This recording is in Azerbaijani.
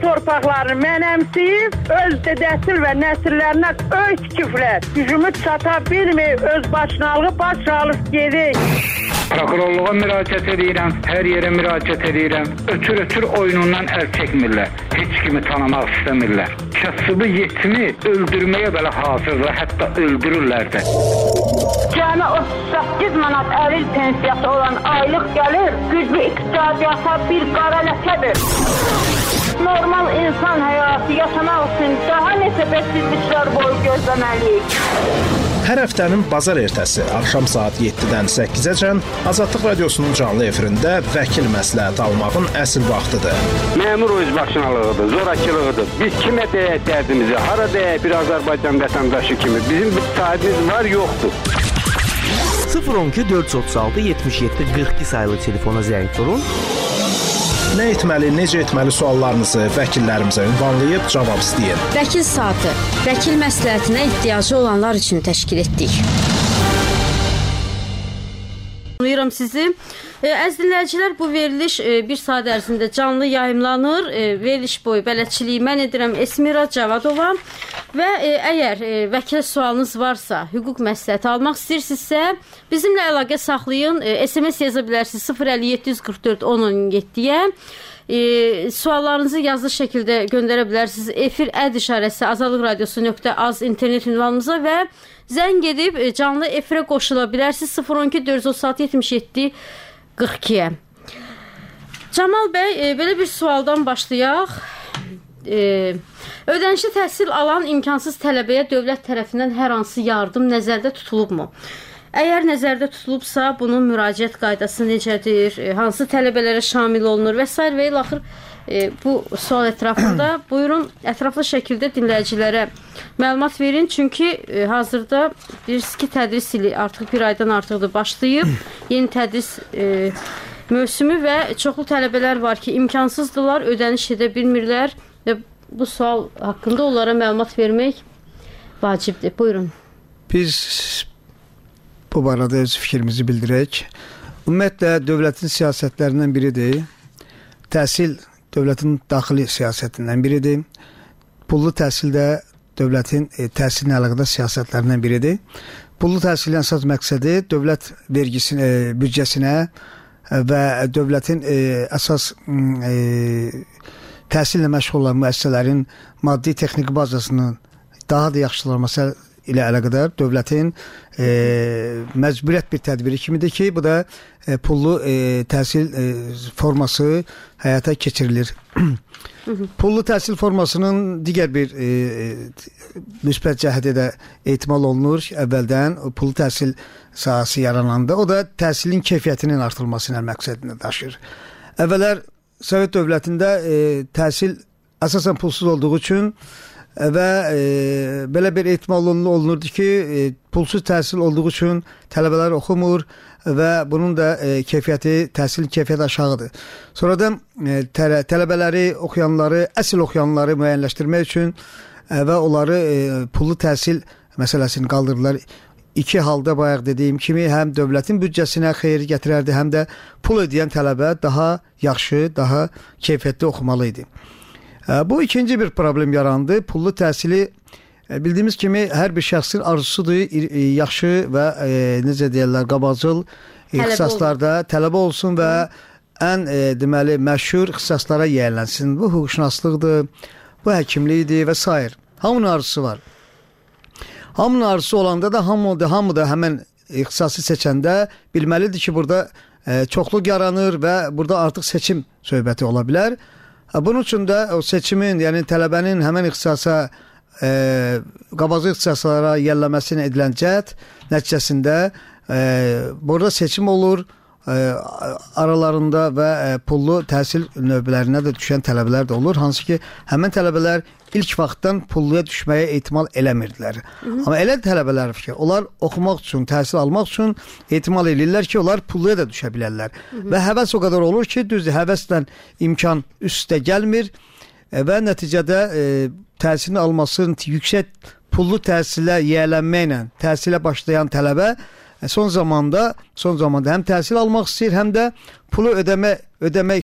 torpaqlarını mənəmsəyib, öz dədəsil və nəsillərinə öy tikiblər. Gücümüz çata bilmir, öz başınalığı baş alıb gedir. Prokurorluğa müraciət edirəm, hər yerə müraciət edirəm. Ötür oyunundan əl çəkmirlər. Heç kimi tanımaq istəmirlər. Kasıbı yetimi öldürməyə belə hazırlar, hətta öldürürlər də. Cəmi 38 manat əril pensiyası olan aylıq gəlir, güclü iqtisadiyyata bir qara ləkədir. Normal insan həyatı yaşamaq üçün daha neçə bəsizliklər boyu gözləməliyik. Hər həftənin bazar ertəsi axşam saat 7-dən 8-əcən Azadlıq Radiosunun canlı efirində vəkil məsləhəti almağın əsl vaxtıdır. Məmur özbaşınalığıdır, zorakılığıdır. Biz kimə deyək dərdimizi, hara deyək bir Azərbaycan vətəndaşı kimi. Bizim bir sahibimiz var, yoxdur. 012 436 77 42 sayılı telefona zəng vurun. Nə etməli, necə etməli suallarınızı vəkillərimizə ünvanlayıb cavab istəyin. Vəkil saatı, vəkil məsləhətinə ehtiyacı olanlar üçün təşkil etdik. Anlayıram sizi. Əziz dinləyicilər, bu veriliş bir saat ərzində canlı yayımlanır. Veriliş boyu bələdçiliyi mən edirəm Esmira Cavadova və əgər vəkil sualınız varsa, hüquq məsləhəti almaq istəyirsinizsə, bizimlə əlaqə saxlayın. SMS yaza bilərsiniz 05744 1017-yə. Suallarınızı yazılı şəkildə göndərə bilərsiniz. Efir @işarəsi azadlıqradiosu.az internet ünvanımıza və zəng edib canlı efirə qoşula bilərsiniz 012 436 77 42-yə. Camal bəy, belə bir sualdan başlayaq. Ödənişli təhsil alan imkansız tələbəyə dövlət tərəfindən hər hansı yardım nəzərdə tutulubmu? Əgər nəzərdə tutulubsa, bunun müraciət qaydası necədir? Hansı tələbələrə şamil olunur və s. və ilaxır bu sual ətrafında buyurun ətraflı şəkildə dinləyicilərə məlumat verin. Çünki hazırda bilirsiniz ki, tədris ili artıq bir aydan artıqdır başlayıb. Yeni tədris mövsümü və çoxlu tələbələr var ki, imkansızdılar, ödəniş edə bilmirlər və bu sual haqqında onlara məlumat vermək vacibdir. Buyurun. Biz bu barədə öz fikrimizi bildirək. Ümumiyyətlə, dövlətin siyasətlərindən biridir. Təhsil dövlətin daxili siyasətindən biridir. Pullu təhsil də dövlətin təhsilinə əlaqədar siyasətlərindən biridir. Pullu təhsilin əsas məqsədi dövlət vergisini, büdcəsinə və dövlətin əsas təhsillə məşğul olan müəssisələrin maddi texniki bazasının daha da yaxşılanması ilə əlaqədar dövlətin məcburiyyət bir tədbiri kimidir ki, bu da pullu təhsil forması həyata keçirilir. Pullu təhsil formasının digər bir müsbət cəhəti də ehtimal olunur əvvəldən pullu təhsil sahəsi yarananda, o da təhsilin keyfiyyətinin artırılmasına məqsədini daşır. Əvvəllər Sovet dövlətində təhsil əsasən pulsuz olduğu üçün və belə bir ehtimal olunurdu ki, pulsuz təhsil olduğu üçün tələbələr oxumur və bunun da təhsil keyfiyyəti aşağıdır. Sonradan tələbələri, oxuyanları, əsl oxuyanları müəyyənləşdirmək üçün və onları pullu təhsil məsələsini qaldırdılar. İki halda bayaq dediyim kimi həm dövlətin büdcəsinə xeyir gətirərdi, həm də pul ödəyən tələbə daha yaxşı, daha keyfiyyətli oxumalı idi. Bu ikinci bir problem yarandı. Pullu təhsili bildiyimiz kimi hər bir şəxsin arzusudur, yaxşı və necə deyirlər, qabaqcıl ixtisaslarda tələbə olsun və ən deməli məşhur ixtisaslara yiyələnsin. Bu hüquqşünaslıqdır, bu həkimlikdir və s. Hamının arzusu var. Hamının arzusu olanda da hamı da həmən ixtisası seçəndə bilməlidir ki, burada çoxluq yaranır və burada artıq seçim söhbəti ola bilər. Bunun üçün də o seçimin, yəni tələbənin həmən ixtisasa, qabaqcıl ixtisaslara yiyələnməsinə edilən cəhd nəticəsində burada seçim olur, aralarında və pullu təhsil növbələrinə də düşən tələbələr də olur. Hansı ki, həmən tələbələr ilk vaxtdan pulluya düşməyə ehtimal eləmirdilər. Amma elə tələbələr ki, onlar oxumaq üçün, təhsil almaq üçün ehtimal edirlər ki, onlar pulluya da düşə bilərlər. Və həvəs o qədər olur ki, düzdür, həvəslə imkan üstə gəlmir və nəticədə təhsilini almasının yüksək pullu təhsilə yiyələnməklə təhsilə başlayan tələbə son zamanda həm təhsil almaq istəyir, həm də pulu ödəmək